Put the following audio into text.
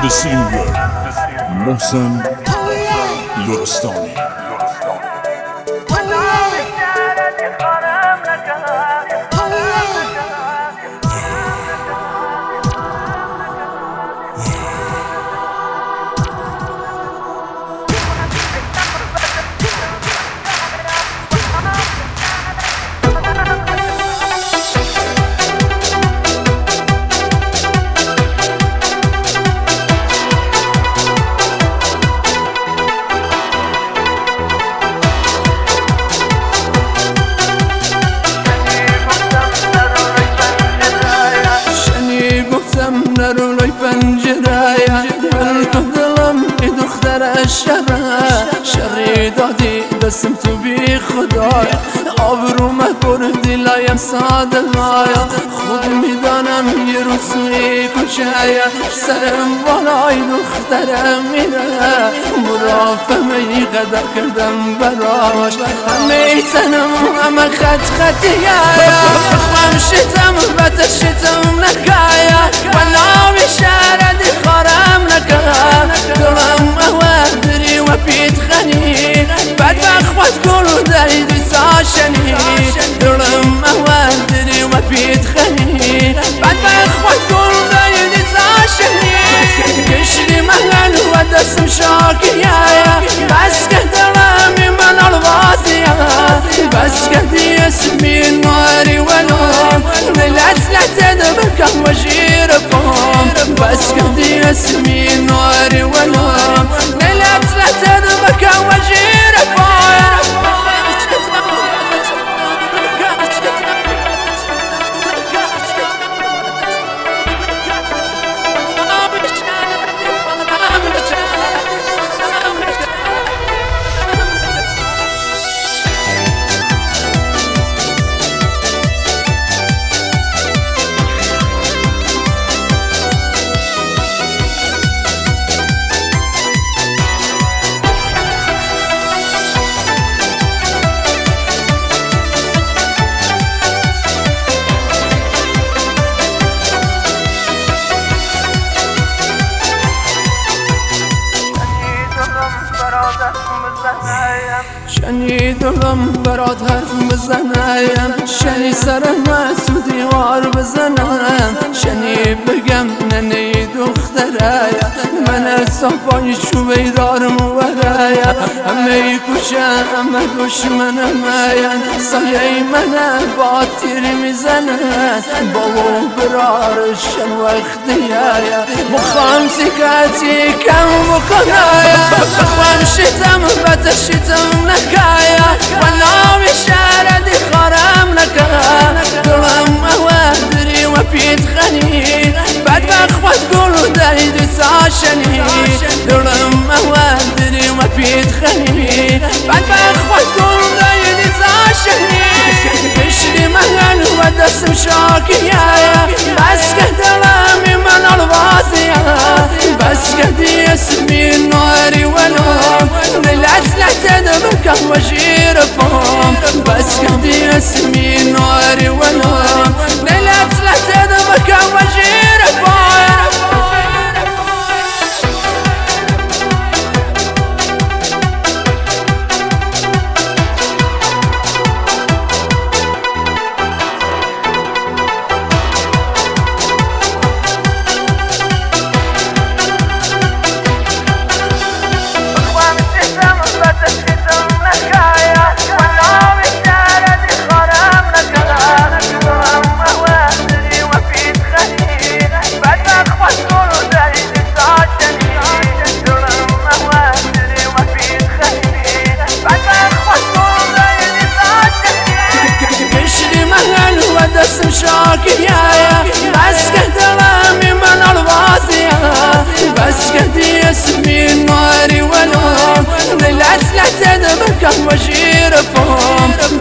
سینگر محسن لرستانی. نرولای پنجره دلم ای دختر شری دادی دستم تو بی خدای آبروم بردی لایم ساده لایا خود میدانم یه روز توی کوچه سرم بالای دخترم میره مرافمه ای قدر کردم براش همه تنم همه خطیه خمشتم بتشتم نکایا والله شردی خرم نکا دلم اوادری و پیت خنی بعد بخوات کلو دایدی ساشنی دلم اوادری و پیت خنی بعد بخوات کلو دایدی ساشنی کشری مهن و دستم شاکیه بس که دلمی من الوازیه بس که دی اسمی نواری ولوم لت بکم و جیر بام بس که دی اسمی نواری ولوم لت بکم و جیر بام شنی دلم برات حرف بزنم شنی سرم تو دیوار بزنم شنی بگم ننه دختره من صفای چوبه دارم ورایا همه کوچه همه دشمنم سایه من با تیری میزنن بابا برارشن وقتیه مخوام سکتی کم بکنایا بخوام شتم بتشتم نکایا والله شردی خرم نکا دلم اوادری و پیت خنی بعد بخوات گلو دایدی ساشنی دلم اوادری و پیت خنی بعد بخوات گلو دایدی ساشنی کشری مهن و دستم شاکیه بس که دلمی من الوازیه بس که دی اسمی نواری ولوم لت بکم و جیر بام بس که دی اسمی نواری ولوم لت بکم و جیر بام دستم شاکیه بس که دلمی من الوازیه بس که دی اسمی نواری ولوم لت بکم و جیر بام